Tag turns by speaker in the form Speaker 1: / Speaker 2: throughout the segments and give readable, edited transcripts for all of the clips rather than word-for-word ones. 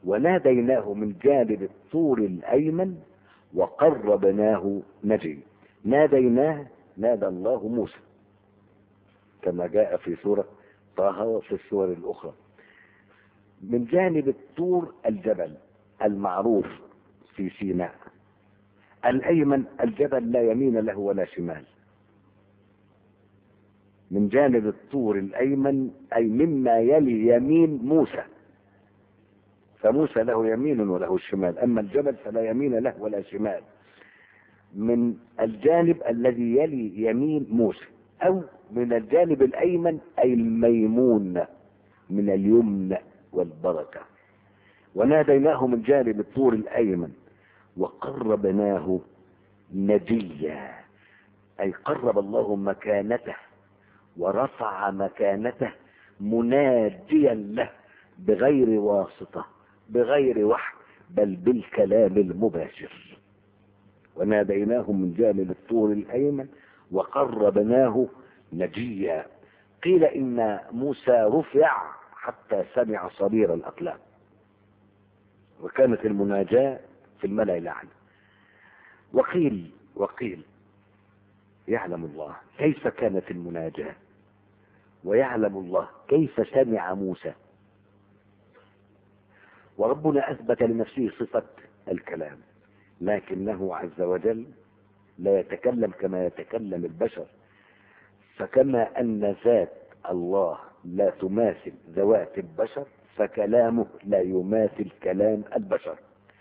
Speaker 1: وناديناه من جانب الطور الأيمن وقربناه نجي. ناديناه، نادى الله موسى كما جاء في سورة طه وفي السور الأخرى من جانب الطور الجبل المعروف في سيناء الأيمن، الجبل لا يمين له ولا شمال. من جانب الطور الأيمن أي مما يلي يمين موسى، فموسى له يمين وله الشمال، أما الجبل فلا يمين له ولا شمال. من الجانب الذي يلي يمين موسى أو من الجانب الأيمن أي الميمون من اليمن والبركة. وناديناه من جانب الطور الأيمن وقربناه نجيا، أي قرب الله مكانته ورفع مكانته مناديا له بغير واسطة بغير وحي بل بالكلام المباشر. وناديناه من جانب الطور الأيمن وقربناه نجيا. قيل إن موسى رفع حتى سمع صرير الأقلام، وكانت المناجاة في الملأ الأعلى. وقيل يعلم الله كيف كانت المناجاة، ويعلم الله كيف سمع موسى. وربنا أثبت لنفسه صفة الكلام، لكنه عز وجل لا يتكلم كما يتكلم البشر. فكما أن ذات الله لا تماثل ذوات البشر، فكلامه لا يماثل كلام البشر.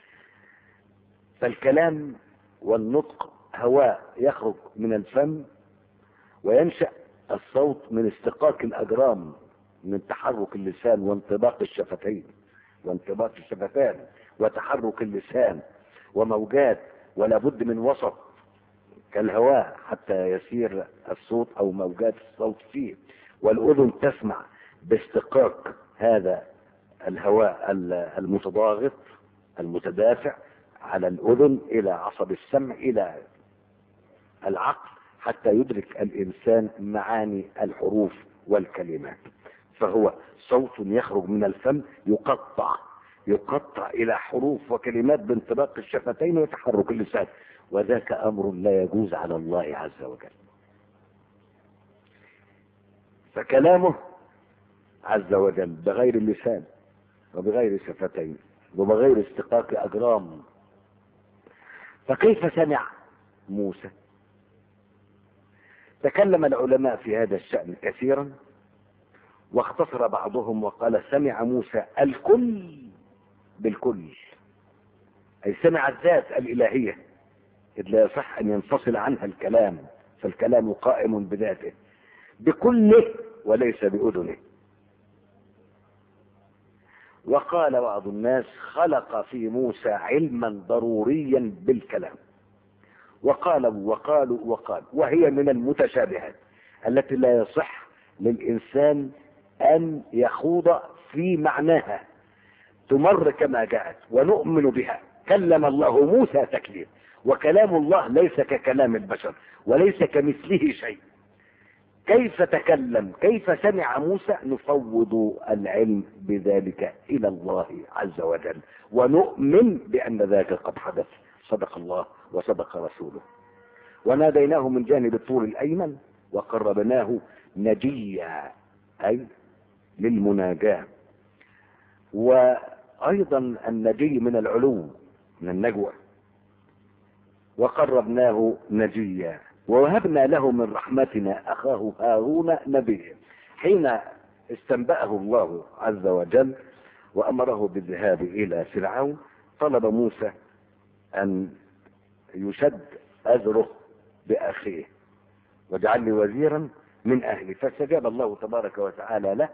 Speaker 1: فالكلام والنطق هواء يخرج من الفم، وينشأ الصوت من استقاق الأجرام، من تحرك اللسان وانطباق الشفتين وانطباق الشفتان وتحرك اللسان وموجات، ولا بد من وسط كالهواء حتى يسير الصوت أو موجات الصوت فيه، والأذن تسمع باستقاق هذا الهواء المتضاغط المتدافع على الأذن إلى عصب السمع إلى العقل حتى يدرك الإنسان معاني الحروف والكلمات. فهو صوت يخرج من الفم يقطع إلى حروف وكلمات بانطباق الشفتين وتحرك اللسان، وذاك أمر لا يجوز على الله عز وجل. فكلامه عز وجل بغير اللسان وبغير شفتين وبغير استقاق أجرام. فكيف سمع موسى؟ تكلم العلماء في هذا الشأن كثيرا، واختصر بعضهم وقال سمع موسى الكل بالكل، أي سمع الذات الإلهية، إذ لا يصح أن ينفصل عنها الكلام، فالكلام قائم بذاته بكله وليس بأذنه. وقال بعض الناس خلق في موسى علما ضروريا بالكلام. وقالوا وهي من المتشابهات التي لا يصح للإنسان أن يخوض في معناها، تمر كما جاءت ونؤمن بها. كلم الله موسى تكليم، وكلام الله ليس ككلام البشر وليس كمثله شيء. كيف تكلم؟ كيف سمع موسى؟ نفوض العلم بذلك إلى الله عز وجل، ونؤمن بأن ذاك قد حدث. صدق الله وصدق رسوله. وناديناه من جانب الطور الأيمن وقربناه نجيا، أي للمناجاة. وأيضا النجي من العلو، من النجوى. وقربناه نجيا ووهبنا له من رحمتنا أخاه هارون نبيا. حين استنبأه الله عز وجل وأمره بالذهاب إلى فرعون، طلب موسى أن يشد أذره بأخيه واجعل لي وزيرا من أهلي، فاستجاب الله تبارك وتعالى له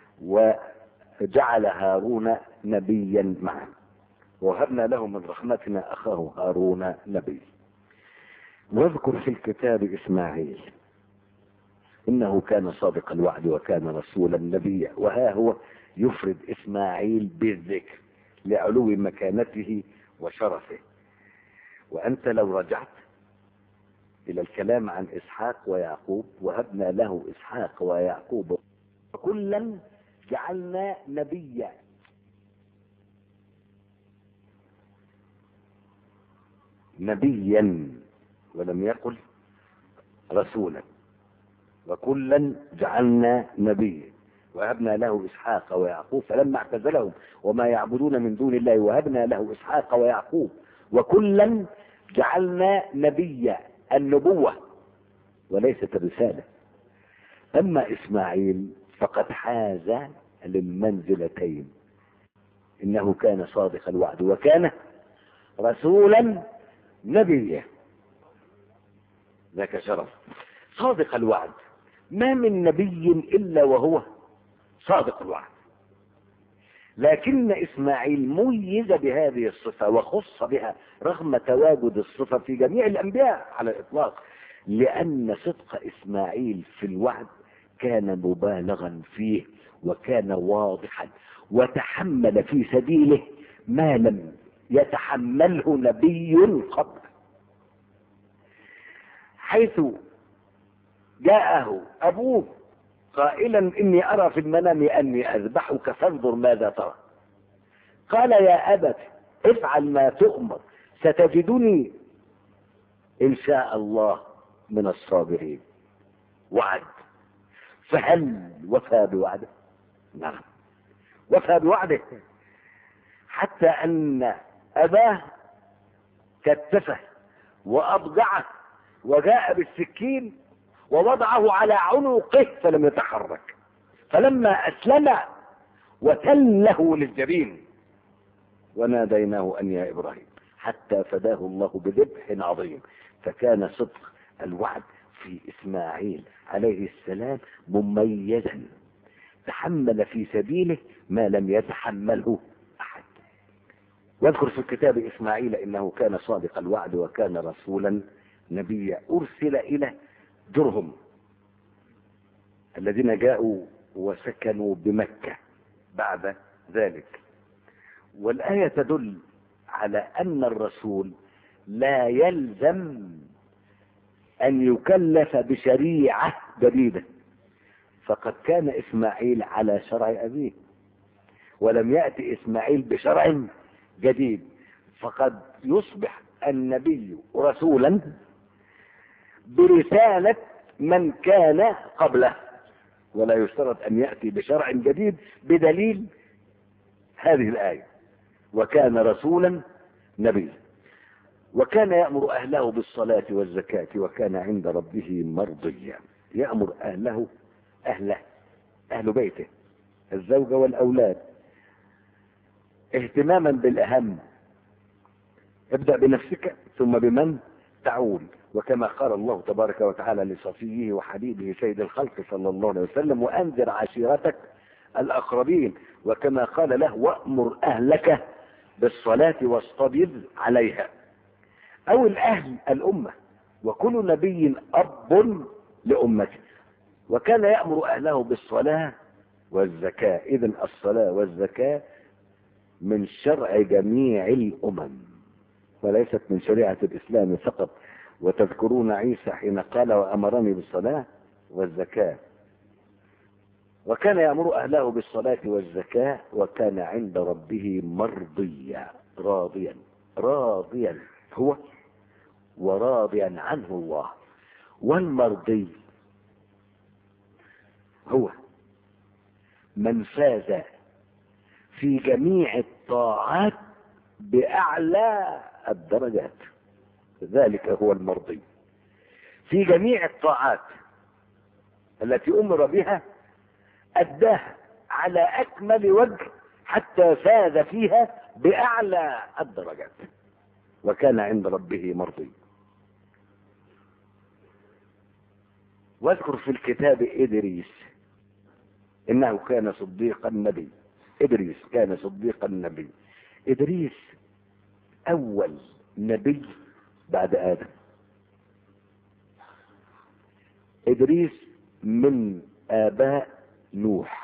Speaker 1: وجعل هارون نبيا معه. وهبنا له من رحمتنا أخاه هارون نبيا. واذكر في الكتاب إسماعيل إنه كان صادق الوعد وكان رسولا نبيا. وها هو يفرد إسماعيل بالذكر لعلو مكانته وشرفه. وأنت لو رجعت إلى الكلام عن إسحاق ويعقوب، وهبنا له إسحاق ويعقوب وكلا جعلنا نبيا. نبيا ولم يقل رسولا، وكلا جعلنا نبيا وهبنا له إسحاق ويعقوب فلما اعتزلهم وما يعبدون من دون الله وهبنا له إسحاق ويعقوب وكلا جعلنا نبيا، النبوة وليست الرسالة. أما إسماعيل فقد حاز للمنزلتين، إنه كان صادق الوعد وكان رسولا نبيا، ذاك شرف. صادق الوعد، ما من نبي إلا وهو صادق الوعد، لكن إسماعيل ميز بهذه الصفة وخص بها رغم تواجد الصفة في جميع الأنبياء على الإطلاق، لأن صدق إسماعيل في الوعد كان مبالغا فيه وكان واضحا، وتحمل في سبيله ما لم يتحمله نبي قبل، حيث جاءه أبوه قائلا إني أرى في المنام أني أذبحك فانظر ماذا ترى. قال يا أبت افعل ما تؤمر ستجدني إن شاء الله من الصابرين. وعد، فهل وفى بوعده؟ نعم وفى بوعده، حتى أن أباه كتفه وأضجعه وجاء بالسكين ووضعه على عنقه فلم يتحرك، فلما أسلم وتله للجبين وناديناه أن يا إبراهيم، حتى فداه الله بذبح عظيم. فكان صدق الوعد في إسماعيل عليه السلام مميزا، تحمل في سبيله ما لم يتحمله أحد. واذكر في الكتاب إسماعيل إنه كان صادق الوعد وكان رسولا نبيا، أرسل إلى جرهم الذين جاءوا وسكنوا بمكة بعد ذلك. والآية تدل على أن الرسول لا يلزم أن يكلف بشريعة جديدة، فقد كان إسماعيل على شرع أبيه ولم يأتي إسماعيل بشرع جديد، فقد يصبح النبي رسولا برسالة من كان قبله، ولا يشترط أن يأتي بشرع جديد بدليل هذه الآية. وكان رسولا نبيا وكان يأمر أهله بالصلاة والزكاة وكان عند ربه مرضيا. يأمر أهله، أهل بيته، الزوجة والأولاد، اهتماما بالأهم. ابدأ بنفسك ثم بمن تعول، وكما قال الله تبارك وتعالى لصفيه وحبيبه سيد الخلق صلى الله عليه وسلم وأنذر عشيرتك الأقربين، وكما قال له وأمر أهلك بالصلاة واصطبر عليها. أو الأهل الأمة، وكل نبي أب لأمته، وكان يأمر أهله بالصلاة والزكاة. إذن الصلاة والزكاة من شرع جميع الأمم وليست من شريعة الإسلام فقط. وتذكرون عيسى حين قال وأمرني بالصلاة والزكاة. وكان يأمر أهله بالصلاة والزكاة وكان عند ربه مرضيا، راضيا هو وراضيا عنه الله. والمرضي هو من فاز في جميع الطاعات بأعلى الدرجات، ذلك هو المرضي. في جميع الطاعات التي أمر بها أداها على أكمل وجه حتى فاز فيها بأعلى الدرجات وكان عند ربه مرضي. واذكر في الكتاب إدريس إنه كان صديق النبي. إدريس كان صديق النبي. إدريس أول نبي بعد آدم. إدريس من آباء نوح.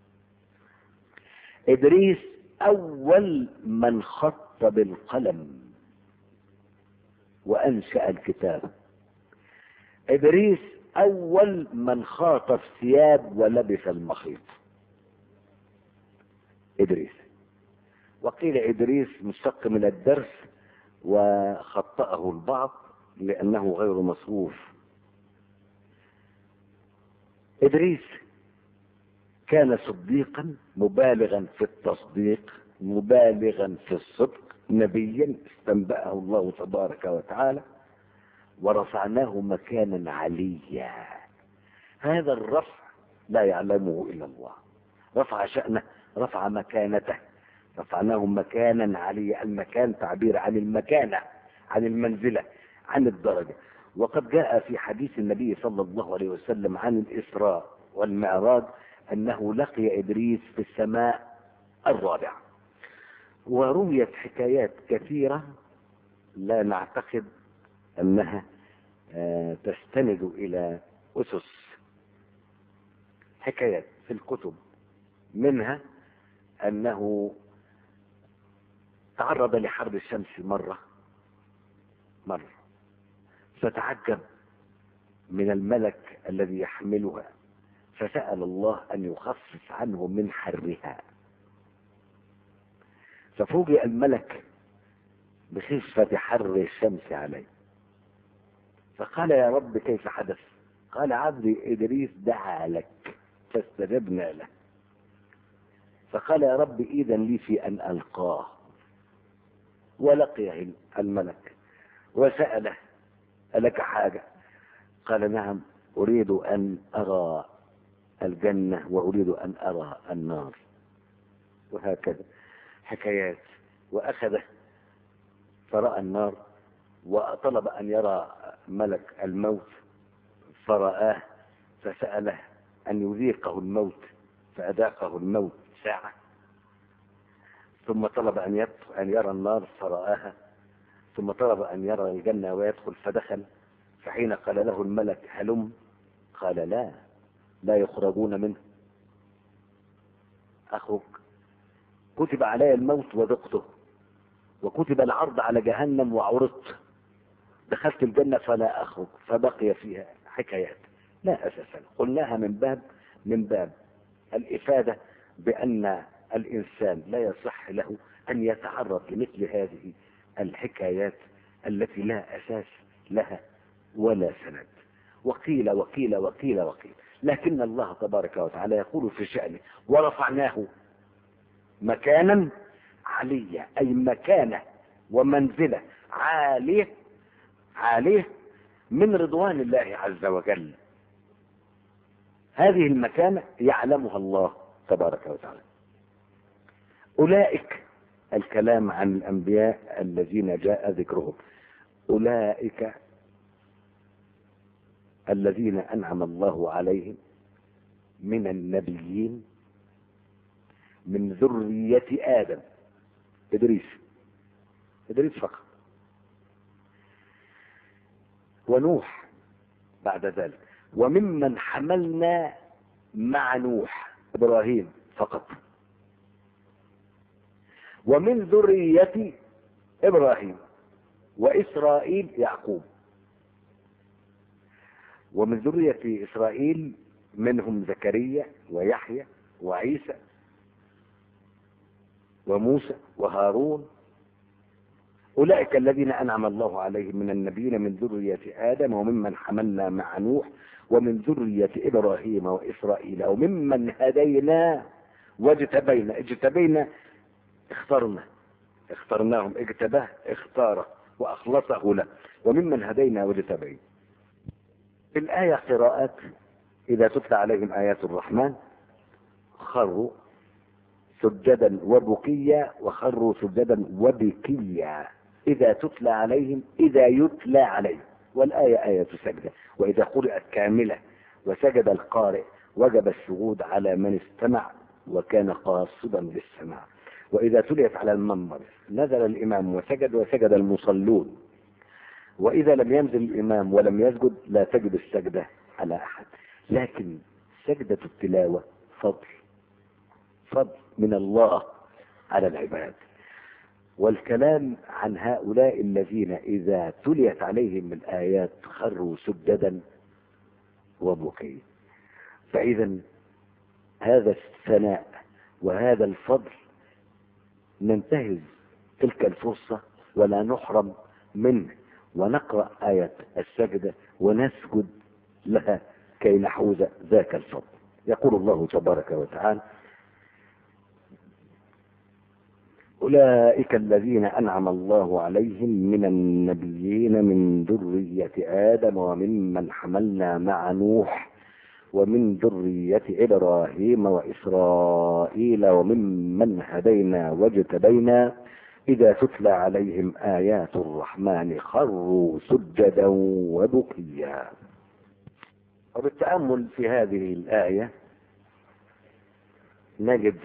Speaker 1: إدريس أول من خط بالقلم وأنشأ الكتاب. إدريس أول من خاط الثياب ولبس المخيط. إدريس. وقيل إدريس مشتق من الدرس، وخطأه البعض لأنه غير مصروف. إدريس كان صديقا مبالغا في التصديق، مبالغا في الصدق، نبيا استنبأه الله تبارك وتعالى، ورفعناه مكانا عليا. هذا الرفع لا يعلمه إلا الله. رفع شأنه، رفع مكانته، رفعناه مكانا عليا. المكان تعبير عن المكانة، عن المنزلة، عن الدرجة. وقد جاء في حديث النبي صلى الله عليه وسلم عن الإسراء والمعراج أنه لقي إدريس في السماء الرابعة. ورويت حكايات كثيرة لا نعتقد أنها تستند إلى أسس، حكايات في الكتب، منها أنه تعرض لحرب الشمس مرة فتعجب من الملك الذي يحملها، فسأل الله أن يخفف عنه من حرها، ففوجئ الملك بخفة حر الشمس عليه، فقال يا رب كيف حدث؟ قال عبدي إدريس دعا لك فاستجبنا له. فقال يا رب إذن لي في أن ألقاه. ولقيه الملك وسأله ألك حاجة؟ قال نعم، أريد أن أرى الجنة وأريد أن أرى النار. وهكذا حكايات. وأخذه فرأى النار، وطلب أن يرى ملك الموت فرآه، فسأله أن يذيقه الموت فأذاقه الموت ساعة، ثم طلب أن يرى النار فرآها، ثم طلب أن يرى الجنة ويدخل فدخل. فحين قال له الملك هلم قال لا يخرجون منه. أخرج، كتب علي الموت وذقته، وكتب العرض على جهنم وعرضت، دخلت الجنة فلا أخرج. فبقي فيها حكايات لا أساس لها. قلناها من باب الإفادة بأن الإنسان لا يصح له أن يتعرض لمثل هذه الحكايات التي لا أساس لها ولا سند. وقيل وقيل وقيل وقيل، لكن الله تبارك وتعالى يقول في شأنه ورفعناه مكانا عليا، أي مكانة ومنزلة عالية من رضوان الله عز وجل. هذه المكانة يعلمها الله تبارك وتعالى. أولئك، الكلام عن الأنبياء الذين جاء ذكرهم، أولئك الذين أنعم الله عليهم من النبيين من ذرية آدم. إدريس فقط، ونوح بعد ذلك، وممن حملنا مع نوح إبراهيم فقط، ومن ذرية إبراهيم وإسرائيل يعقوب، ومن ذرية إسرائيل منهم زكريا ويحيى وعيسى وموسى وهارون. أولئك الذين أنعم الله عليهم من النبيين من ذرية آدم وممن حملنا مع نوح ومن ذرية إبراهيم وإسرائيل وممن هدينا واجتبينا. اجتبينا اخترناهم، اجتباه اختاره وأخلصه له. وممن هدينا واجتبينا. في الآية قراءات إذا تتلى عليهم آيات الرحمن خروا سجدا وبكيا، وخروا سجدا وبكيا إذا تتلى عليهم، إذا يتلى عليهم. والآية آية سجدة، وإذا قرأت كاملة وسجد القارئ وجب السجود على من استمع وكان قاصدا للسماع. وإذا تليت على المنبر نزل الإمام وسجد المصلون. وإذا لم ينزل الإمام ولم يسجد لا تجب السجدة على أحد. لكن سجدة التلاوة فضل من الله على العباد. والكلام عن هؤلاء الذين إذا تليت عليهم الآيات خروا سجدا وبكيا. فإذا هذا الثناء وهذا الفضل ننتهز تلك الفرصة ولا نحرم منه، ونقرأ آية السجدة ونسجد لها كي نحوز ذاك الفضل. يقول الله تبارك وتعالى: أولئك الذين أنعم الله عليهم من النبيين من ذرية آدم وممن حملنا مع نوح ومن ذرية إبراهيم وإسرائيل وممن هدينا واجتبينا إذا تتلى عليهم آيات الرحمن خروا سجدا وبكيا. وبالتأمل في هذه الآية نجد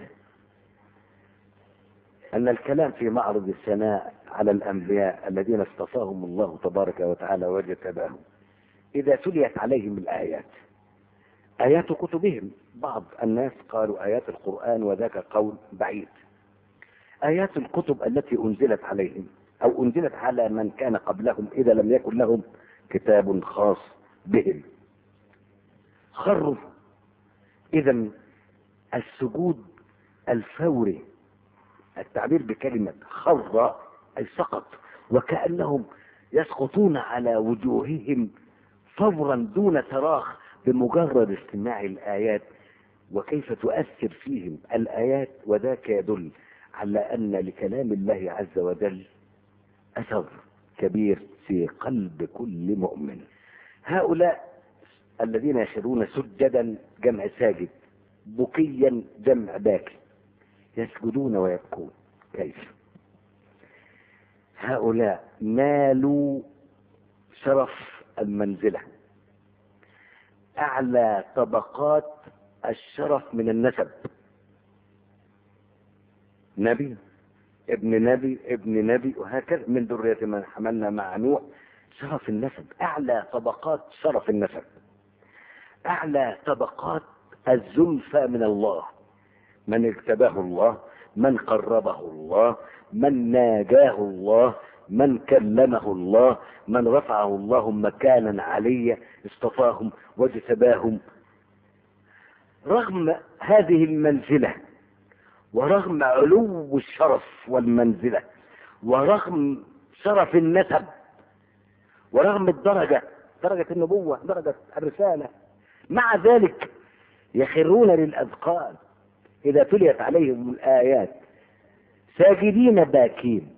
Speaker 1: أن الكلام في معرض الثناء على الأنبياء الذين اصطفاهم الله تبارك وتعالى واجتباهم إذا تليت عليهم الآيات، آيات كتبهم. بعض الناس قالوا آيات القرآن وذاك قول بعيد. آيات الكتب التي أنزلت عليهم أو أنزلت على من كان قبلهم إذا لم يكن لهم كتاب خاص بهم، خروا. إذا السجود الفوري، التعبير بكلمة خر أي سقط، وكأنهم يسقطون على وجوههم فورا دون تراخ بمجرد استماع الآيات وكيف تؤثر فيهم الآيات. وذاك يدل على أن لكلام الله عز وجل أثر كبير في قلب كل مؤمن. هؤلاء الذين يخرون سجدا جمع ساجد، بكيا جمع باكي، يسجدون ويبكون. كيف؟ هؤلاء نالوا شرف المنزلة، أعلى طبقات الشرف من النسب، نبي ابن نبي ابن نبي وهكذا، من ذرية من حملنا مع نوح. شرف النسب، أعلى طبقات شرف النسب، أعلى طبقات الزلفى من الله، من اجتباه الله، من قربه الله، من ناجاه الله، من كلمه الله، من رفعه الله مكانا عليا، اصطفاهم واجتباهم. رغم هذه المنزلة ورغم علو الشرف والمنزلة ورغم شرف النسب ورغم الدرجة، درجة النبوة، درجة الرسالة، مع ذلك يخرون للأذقان إذا تليت عليهم الآيات ساجدين باكين.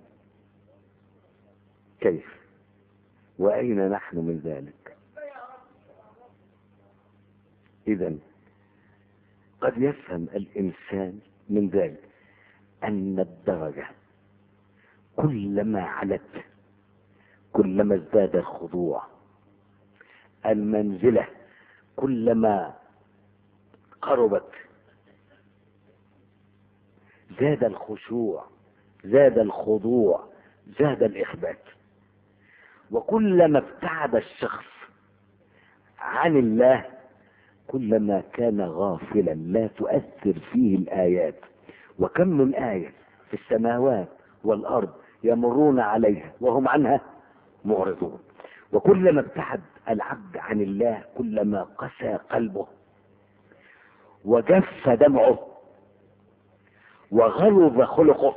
Speaker 1: كيف؟ وأين نحن من ذلك؟ إذن قد يفهم الإنسان من ذلك أن الدرجة كلما علت كلما ازداد الخضوع، المنزلة كلما قربت زاد الخشوع، زاد الخضوع، زاد الإخبات. وكلما ابتعد الشخص عن الله كلما كان غافلا لا تؤثر فيه الآيات. وكم من آية في السماوات والأرض يمرون عليها وهم عنها معرضون. وكلما ابتعد العبد عن الله كلما قسى قلبه وجف دمعه وغلظ خلقه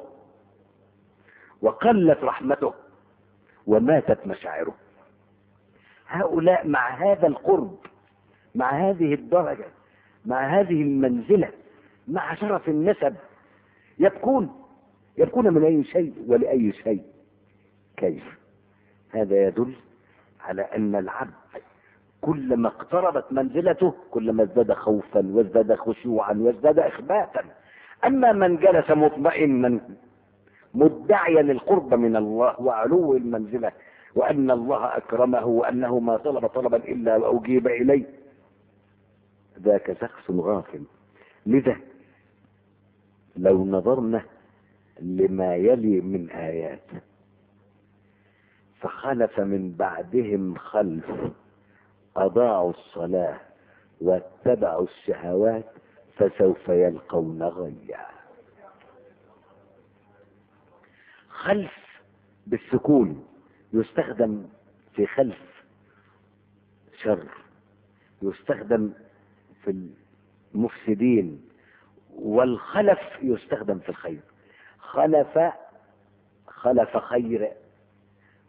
Speaker 1: وقلت رحمته وماتت مشاعره. هؤلاء مع هذا القرب، مع هذه الدرجة، مع هذه المنزلة، مع شرف النسب، يبكون من أي شيء ولأي شيء. كيف؟ هذا يدل على أن العبد كلما اقتربت منزلته كلما ازداد خوفا وازداد خشوعا وازداد إخباتا. أما من جلس مطمئنا مدعيا القرب من الله وعلو المنزلة وأن الله أكرمه وأنه ما طلب طلبا إلا وأجيب إليه، ذاك شخص غافل. لذا لو نظرنا لما يلي من آيات: فخلف من بعدهم خلف أضاعوا الصلاة واتبعوا الشهوات فسوف يلقون غيا. خلف بالسكون يستخدم في خلف شر، يستخدم في المفسدين، والخلف يستخدم في الخير. خلف خير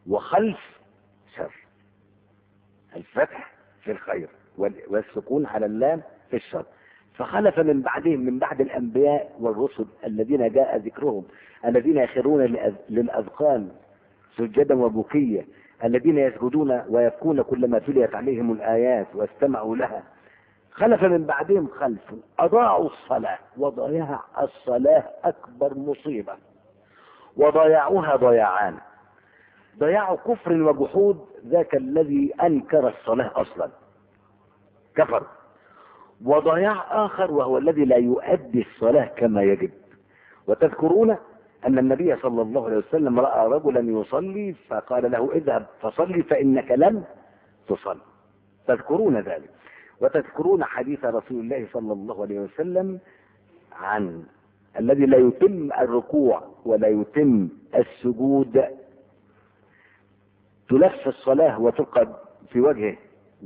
Speaker 1: وخلف شر. الفتح في الخير والسكون على اللام في الشر. فخلف من بعدهم، من بعد الأنبياء والرسل الذين جاء ذكرهم، الذين يخرون للأذقان سجدا وبكيا، الذين يسجدون ويبكون كلما تليت عليهم الآيات واستمعوا لها. خلف من بعدهم خلف أضاعوا الصلاة، وضياع الصلاة أكبر مصيبة، وضياعوها ضياعان. ضياع كفر وجحود، ذاك الذي أنكر الصلاة أصلا كفر. وضياع آخر وهو الذي لا يؤدي الصلاة كما يجب. وتذكرون أن النبي صلى الله عليه وسلم رأى رجلا يصلي فقال له اذهب فصلي فإنك لم تصلي. تذكرون ذلك. وتذكرون حديث رسول الله صلى الله عليه وسلم عن الذي لا يتم الركوع ولا يتم السجود، تلف الصلاة وتلقى في وجهه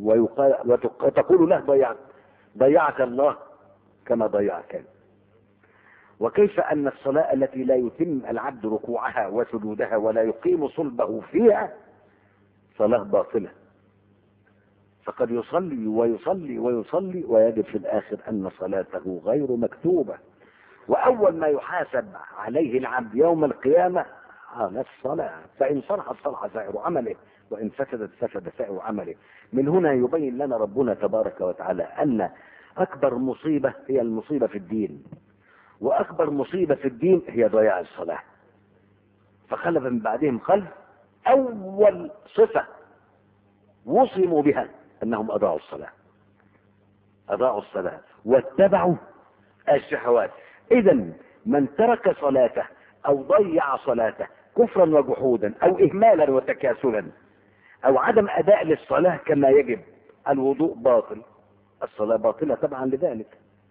Speaker 1: وتقول له ضيعك الله كما ضيعك. وكيف أن الصلاة التي لا يتم العبد ركوعها وسجودها ولا يقيم صلبه فيها صلاة باطلة، فقد يصلي ويصلي ويصلي ويجد في الآخر أن صلاته غير مكتوبة. وأول ما يحاسب عليه العبد يوم القيامة على الصلاة، فإن صلحت صلح سائر عمله، وإن فسدت فسد سائر عمله. من هنا يبين لنا ربنا تبارك وتعالى أن أكبر مصيبة هي المصيبة في الدين، وأكبر مصيبة في الدين هي ضياع الصلاة. فخلف من بعدهم خلف، أول صفة وصموا بها أنهم أضاعوا الصلاة، أضاعوا الصلاة واتبعوا الشهوات. إذن من ترك صلاته أو ضيع صلاته كفرا وجحودا أو إهمالا وتكاسلا أو عدم أداء للصلاة كما يجب، الوضوء باطل، الصلاة باطلة طبعا. لذلك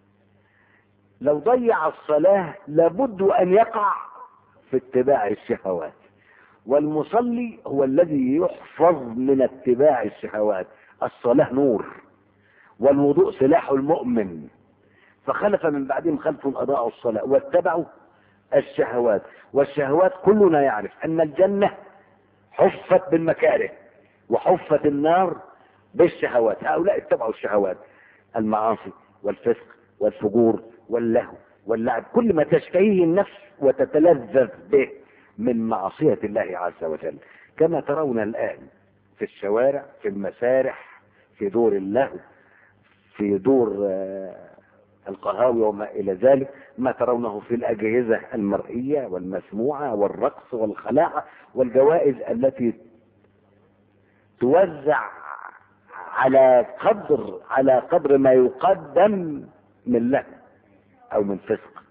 Speaker 1: لو ضيع الصلاة لابد أن يقع في اتباع الشهوات، والمصلي هو الذي يحفظ من اتباع الشهوات. الصلاة نور والوضوء سلاح المؤمن. فخلف من بعدهم خلف أضاعوا الصلاة واتبعوا الشهوات. والشهوات كلنا يعرف أن الجنة حفت بالمكاره وحفت النار بالشهوات. هؤلاء اتبعوا الشهوات، المعاصي والفسق والفجور واللهو واللعب، كل ما تشتهيه النفس وتتلذذ به من معصية الله عز وجل، كما ترون الآن في الشوارع، في المسارح، في دور اللهو، في دور القهاوي وما إلى ذلك، ما ترونه في الأجهزة المرئية والمسموعة والرقص والخلاعة والجوائز التي توزع على قدر ما يقدم من لهو أو من فسق.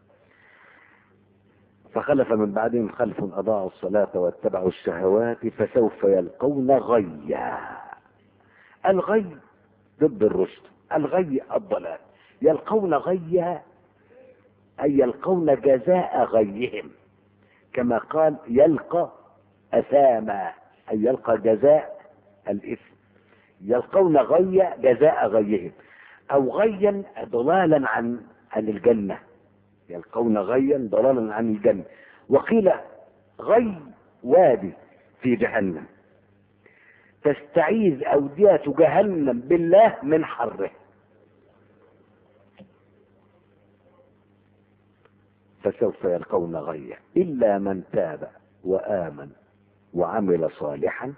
Speaker 1: فخلف من بعدهم خلف أضاعوا الصلاة واتبعوا الشهوات فسوف يلقون غيا. الغي ضد الرشد، الغي الضلال. يلقون غيا أي يلقون جزاء غيهم، كما قال يلقى أثاما أي يلقى جزاء الإثم. يلقون غيا جزاء غيهم، أو غيا ضلالا عن الجنة، يلقون غيا ضلالا عن الجنة. وقيل غي وادي في جهنم تستعيذ أودية جهنم بالله من حره. فسوف يلقون غيا إلا من تاب وآمن وعمل صالحا.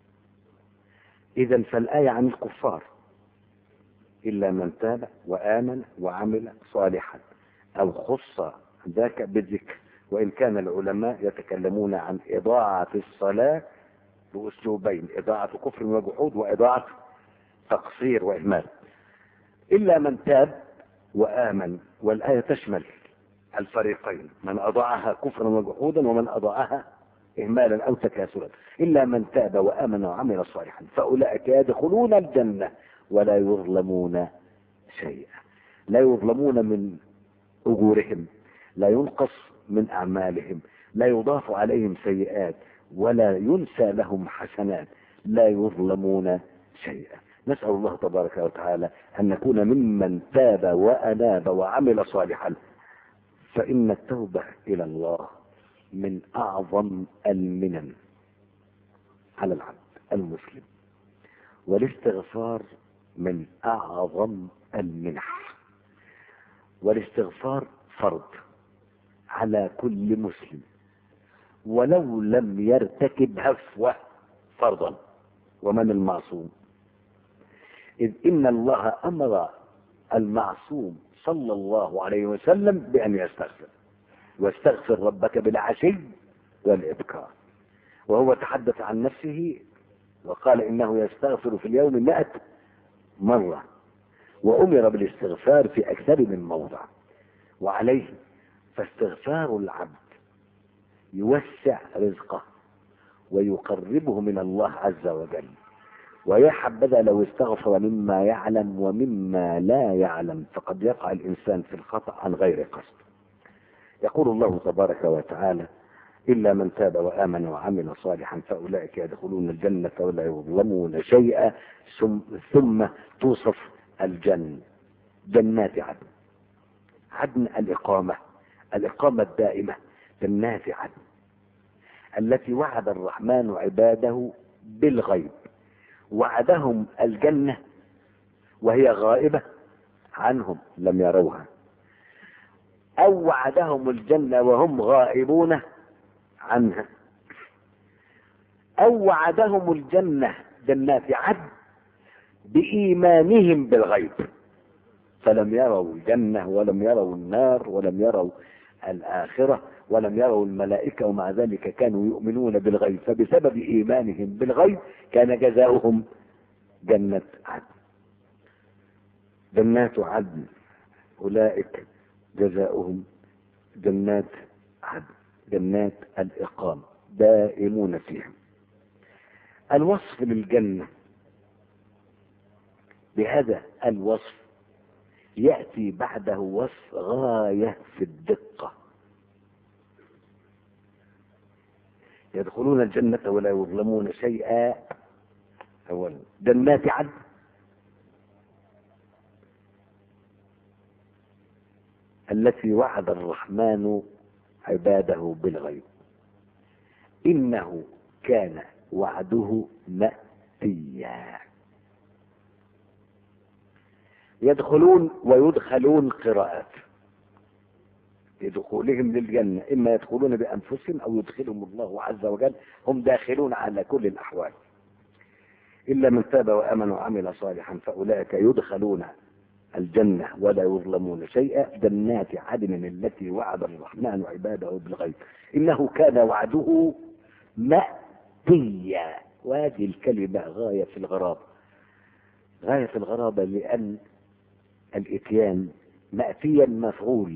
Speaker 1: إذن فالآية عن الكفار، إلا من تاب وآمن وعمل صالحا، أو خص ذاك بالذكر. وإن كان العلماء يتكلمون عن إضاعة الصلاة بأسلوبين: إضاعة كفر وجحود، وإضاعة تقصير وإهمال. إلا من تاب وآمن، والآية تشمل الفريقين، من أضاعها كفرا وجحودا ومن أضاعها إهمالا أو تكاسلا. إلا من تاب وآمن وعمل صالحا فأولئك يدخلون الجنة ولا يظلمون شيئا. لا يظلمون من أجورهم، لا ينقص من أعمالهم، لا يضاف عليهم سيئات، ولا ينسى لهم حسنات، لا يظلمون شيئا. نسأل الله تبارك وتعالى أن نكون ممن تاب وأناب وعمل صالحا، فإن التوبة إلى الله من أعظم المنن. على العبد المسلم، والاستغفار من أعظم المنح. والاستغفار فرض على كل مسلم ولو لم يرتكب هفوة فرضا. ومن المعصوم؟ إذ إن الله أمر المعصوم صلى الله عليه وسلم بأن يستغفر، واستغفر ربك بالعشي والإبكار. وهو تحدث عن نفسه وقال إنه يستغفر في اليوم 100 مرة، وأمر بالاستغفار في أكثر من موضع. وعليه فاستغفار العبد يوسع رزقه ويقربه من الله عز وجل. ويا حبذا لو استغفر مما يعلم ومما لا يعلم، فقد يقع الإنسان في الخطأ عن غير قصد. يقول الله تبارك وتعالى: إلا من تاب وآمن وعمل صالحا فأولئك يدخلون الجنة ولا يظلمون شيئا. ثم توصف الجنة: جنات عدن. عدن الإقامة الدائمة. جنات عدن التي وعد الرحمن عباده بالغيب. وعدهم الجنة وهي غائبة عنهم لم يروها، أو وعدهم الجنة وهم غائبون عنها، أو وعدهم الجنة جنات عدن بإيمانهم بالغيب، فلم يروا الجنة ولم يروا النار ولم يروا الآخرة ولم يروا الملائكة، ومع ذلك كانوا يؤمنون بالغيب. فبسبب إيمانهم بالغيب كان جزاؤهم جنة عدن. جنات عدن أولئك جزاؤهم جنات عدن، جنات الإقامة دائمون فيها. الوصف للجنة بهذا الوصف يأتي بعده وصف غاية في الدقة: يدخلون الجنة ولا يظلمون شيئا. أولا جنات عدن التي وعد الرحمن عباده بالغيب، إنه كان وعده مأتيا. يدخلون ويدخلون قراءات لدخولهم للجنة، إما يدخلون بأنفسهم أو يدخلهم الله عز وجل، هم داخلون على كل الأحوال. إلا من تاب وآمن وعمل صالحا فأولئك يدخلون الجنة ولا يظلمون شيئا. جنات عدن التي وعد الرحمن عباده بالغيب، إنه كان وعده مأتيا. وهذه الكلمة غاية في الغرابة، غاية في الغرابة، لأن الإتيان مأتيا مفعول،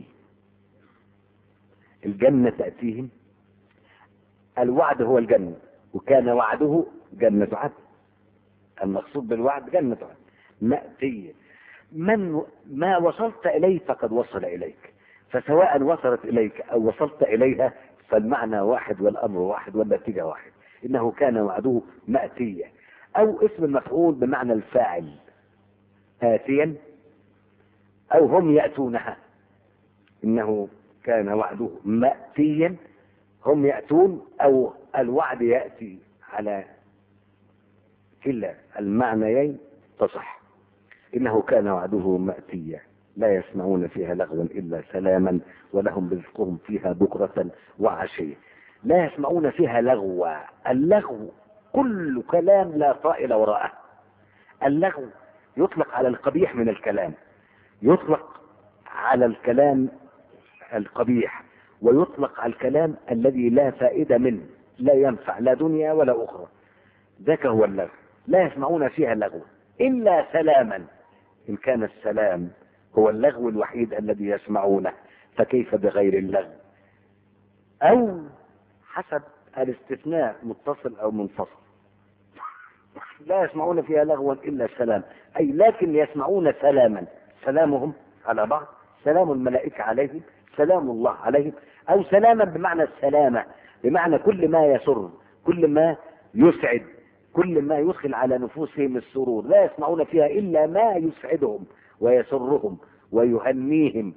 Speaker 1: الجنة تأتيهم، الوعد هو الجنة، وكان وعده جنة عدن. المقصود بالوعد جنة عدن مأتيا. ما وصلت إليه فقد وصل إليك، فسواء وصلت إليك أو وصلت إليها فالمعنى واحد والأمر واحد والنتيجة واحد. إنه كان وعده مأتيا، أو اسم المفعول بمعنى الفاعل آتيا، أو هم يأتونها. إنه كان وعده مأتيا، هم يأتون، أو الوعد يأتي، على كلا المعنيين تصح. إنه كان وعده مأتيا لا يسمعون فيها لغوا إلا سلاما ولهم رزقهم فيها بكرة وعشية. لا يسمعون فيها لغوا. اللغو كل كلام لا طائل وراءه. اللغو يطلق على القبيح من الكلام، يطلق على الكلام القبيح، ويطلق على الكلام الذي لا فائدة منه، لا ينفع لا دنيا ولا أخرى. ذاك هو اللغو. لا يسمعون فيها لغوا إلا سلاما. إن كان السلام هو اللغو الوحيد الذي يسمعونه، فكيف بغير اللغو؟ أو حسب الاستثناء متصل أو منفصل. لا يسمعون فيها لغوا إلا سلام، أي لكن يسمعون سلاما. سلامهم على بعض، سلام الملائكة عليهم، سلام الله عليهم، أو سلاما بمعنى السلامة، بمعنى كل ما يسر، كل ما يسعد، كل ما يدخل على نفوسهم السرور. لا يسمعون فيها إلا ما يسعدهم ويسرهم ويهنيهم.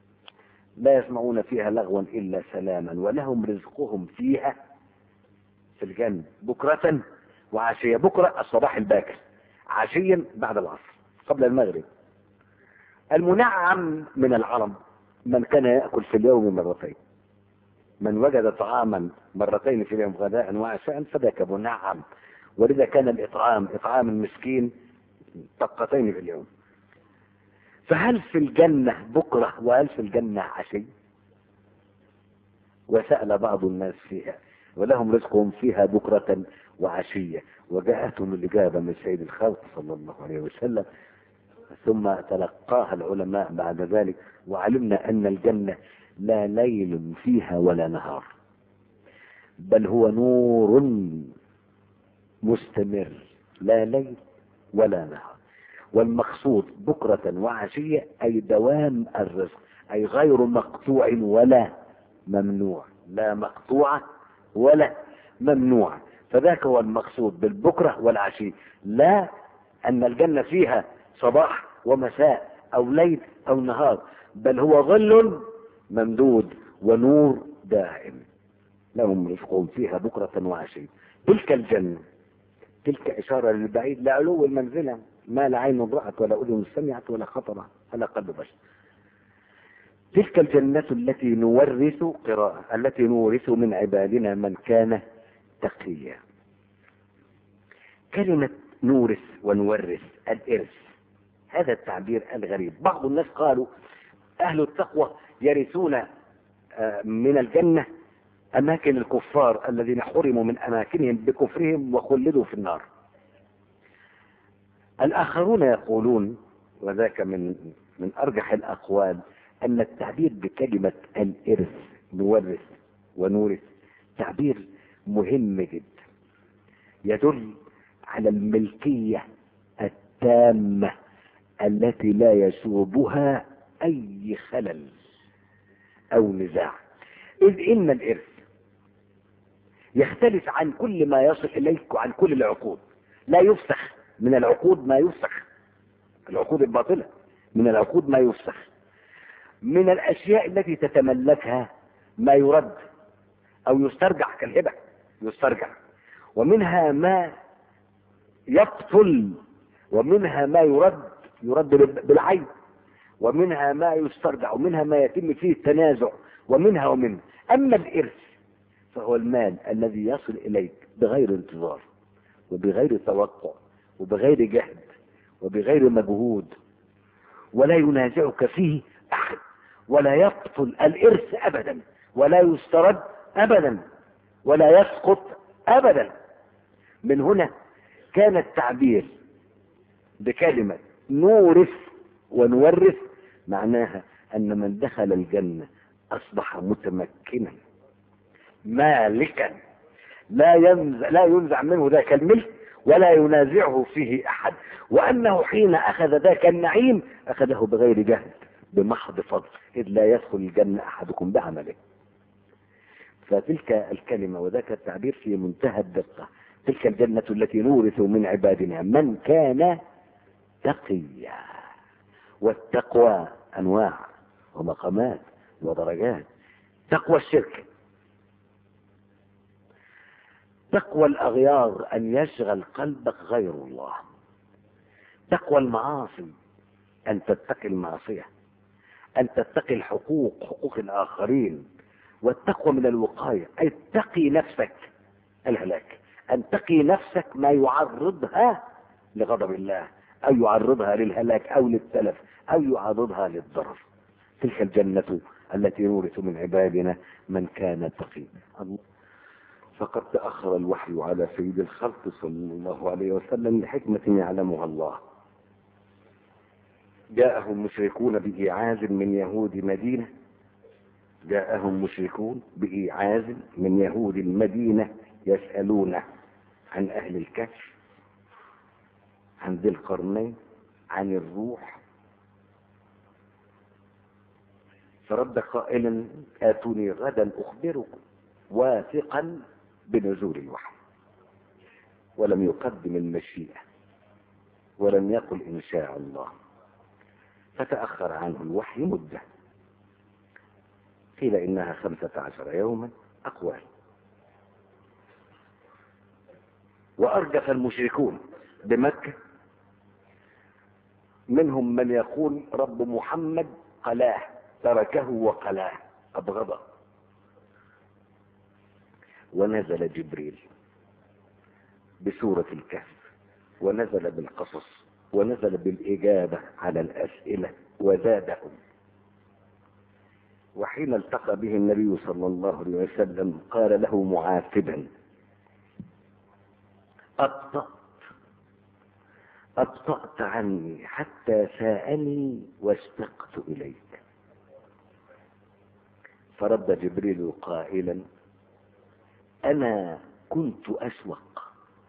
Speaker 1: لا يسمعون فيها لغوا إلا سلاما ولهم رزقهم فيها في الجنة بكرة وعشية. بكرة الصباح الباكر، عشيا بعد العصر قبل المغرب. المنعم من العرب من كان يأكل في اليوم مرتين، من وجد طعاما مرتين في اليوم غداء وعشاء فذاك منعم. ولذا كان الإطعام إطعام المسكين طقتين في اليوم. فهل في الجنة بكرة وهل في الجنة عشي؟ وسأل بعض الناس فيها ولهم رزقهم فيها بكرة وعشية، وجاءتهم الإجابة من سيد الخلق صلى الله عليه وسلم. ثم تلقاها العلماء بعد ذلك، وعلمنا أن الجنة لا ليل فيها ولا نهار، بل هو نور مستمر، لا ليل ولا نهار. والمقصود بكرة وعشية أي دوام الرزق، أي غير مقطوع ولا ممنوع، لا مقطوع ولا ممنوع. فذاك هو المقصود بالبكرة والعشي، لا أن الجنة فيها صباح ومساء أو ليل أو نهار، بل هو ظل ممدود ونور دائم، لهم رزقهم فيها بكرة وعشي. تلك الجنة، تلك إشارة للبعيد لعلو المنزلة، ما لا عين رأت ولا أذن سمعت ولا خطر على قلب بشر. تلك الجنة التي نورث قراءة، التي نورث من عبادنا من كان تقيا. كلمة نورث ونورث، الإرث، هذا التعبير الغريب. بعض الناس قالوا أهل التقوى يرثون من الجنة أماكن الكفار الذين حرموا من أماكنهم بكفرهم وخلدوا في النار. الآخرون يقولون، وذاك من أرجح الأقوال، أن التعبير بكلمة الإرث نورث ونورث تعبير مهم جدا، يدل على الملكية التامة التي لا يشوبها أي خلل أو نزاع. إذ إن الإرث يختلف عن كل ما يصل إليك وعن كل العقود، لا يفسخ من العقود ما يفسخ، العقود الباطلة من العقود ما يفسخ، من الأشياء التي تتملكها ما يرد أو يسترجع كالهبة يسترجع، ومنها ما يبطل، ومنها ما يرد بالعين، ومنها ما يسترجع، ومنها ما يتم فيه التنازع، ومنها. أما الإرث فهو المال الذي يصل إليك بغير انتظار وبغير توقع وبغير جهد وبغير مجهود، ولا ينازعك فيه أحد، ولا يبطل الإرث أبدا، ولا يسترد أبدا، ولا يسقط أبدا. من هنا كان التعبير بكلمة نورث ونورث معناها أن من دخل الجنة أصبح متمكنا مالكا، لا ينزع منه ذاك الملك ولا ينازعه فيه أحد، وأنه حين أخذ ذاك النعيم أخذه بغير جهد بمحض فضل، إذ لا يدخل الجنة أحدكم بعمله. فتلك الكلمة وذاك التعبير في منتهى الدقة. تلك الجنة التي نورث من عبادنا من كان تقيا. والتقوى أنواع ومقامات ودرجات. تقوى الشرك، تقوى الأغيار أن يشغل قلبك غير الله. تقوى المعاصي أن تتقي المعصية، أن تتقي حقوق الآخرين. والتقوى من الوقاية أي تقي نفسك الهلاك، أن تقي نفسك ما يعرضها لغضب الله أو يعرضها للهلاك أو للتلف أو يعرضها للضرر. تلك الجنة التي نورث من عبادنا من كان تقي. فقد تأخر الوحي على سيد الخلق صلى الله عليه وسلم لحكمة يعلمها الله. جاءهم مشركون بإيعاز من يهود مدينة، جاءهم مشركون بإيعاز من يهود المدينة يسألون عن أهل الكهف، عن ذي القرنين، عن الروح. فرد قائلا آتوني غدا أخبركم، واثقا بنزول الوحي، ولم يقدم المشيئة ولم يقل إن شاء الله، فتأخر عنه الوحي مدة، قيل إنها 15 يوما أقوال. وأرجف المشركون بمكة منهم من يقول رب محمد قلاه، تركه وقلاه، أبغضه. ونزل جبريل بسورة الكهف، ونزل بالقصص، ونزل بالإجابة على الأسئلة وزادهم. وحين التقى به النبي صلى الله عليه وسلم قال له معاتبا: أبطأت عني حتى ساءني واشتقت إليك. فرد جبريل قائلا: أنا كنت أشوق.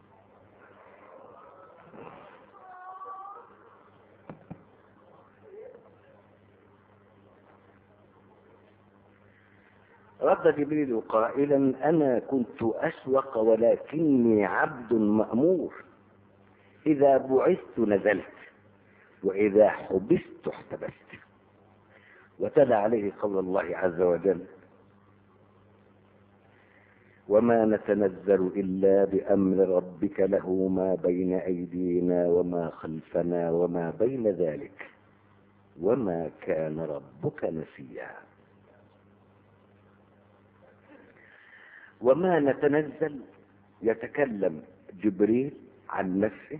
Speaker 1: رد جبريل قائلا: أنا كنت أشوق ولكني عبد مأمور، إذا بعثت نزلت وإذا حبست احتبست. وتلا عليه قول الله عز وجل: وما نتنزل إلا بأمر ربك له ما بين أيدينا وما خلفنا وما بين ذلك وما كان ربك نسيا. وما نتنزل، يتكلم جبريل عن نفسه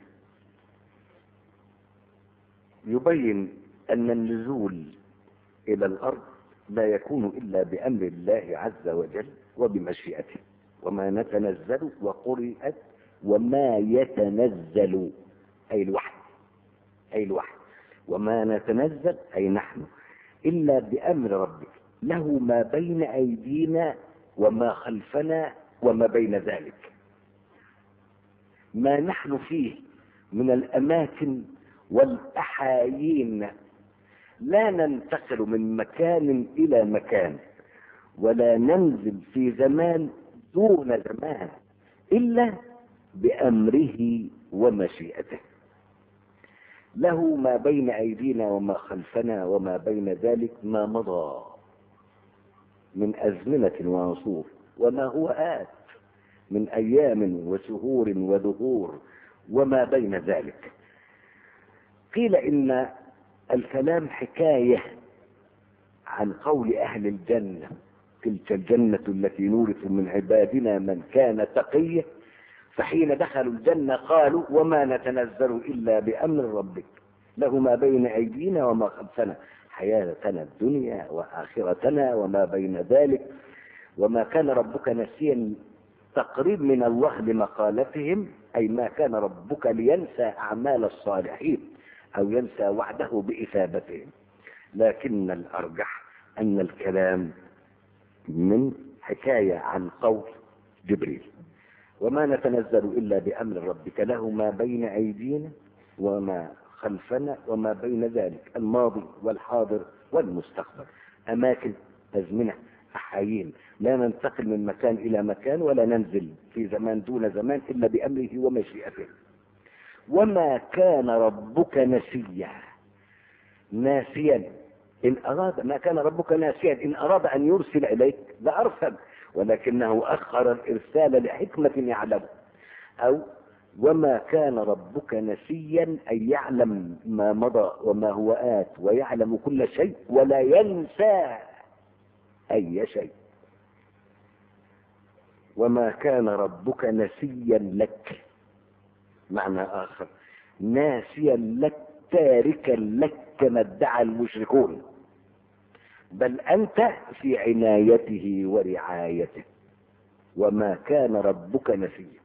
Speaker 1: يبين أن النزول إلى الأرض لا يكون إلا بأمر الله عز وجل وبمشيئته. وما نتنزل، وقرئت وما يتنزل، أي الوحي، أي الوحي. وما نتنزل أي نحن إلا بأمر ربك له ما بين أيدينا وما خلفنا وما بين ذلك. ما نحن فيه من الأماكن والأحايين لا ننتقل من مكان إلى مكان، ولا ننزل في زمان دون زمان إلا بأمره ومشيئته. له ما بين أيدينا وما خلفنا وما بين ذلك ما مضى من أزمنة وعصور وما هو آت من أيام وشهور ودهور وما بين ذلك. قيل إن الكلام حكاية عن قول أهل الجنة: تلك الجنة التي نورث من عبادنا من كان تقيا. فحين دخلوا الجنة قالوا: وما نتنزل إلا بأمر ربك له ما بين أيدينا وما خلفنا، حياتنا الدنيا وآخرتنا وما بين ذلك وما كان ربك نسيا. تقريب من الله لمقالتهم، أي ما كان ربك لينسى أعمال الصالحين أو ينسى وعده بإثابتهم. لكن الأرجح أن الكلام من حكاية عن قول جبريل: وما نتنزل إلا بأمر ربك له ما بين أيدينا وما خلفنا وما بين ذلك، الماضي والحاضر والمستقبل، أماكن، أزمنة، أحايين. لا ننتقل من مكان إلى مكان ولا ننزل في زمان دون زمان إلا بأمره ومشيئته. وما كان ربك نسيا. ناسيا إن أراد، ما كان ربك ناسيا إن أراد أن يرسل إليك لأرسل، ولكنه أخر الإرسال لحكمة يعلم. أو وما كان ربك نسيا أي يعلم ما مضى وما هو آت ويعلم كل شيء ولا ينسى أي شيء. وما كان ربك نسيا لك، معنى آخر ناسيا لك تاركا لك كما ادعى المشركون، بل أنت في عنايته ورعايته. وما كان ربك نسيا.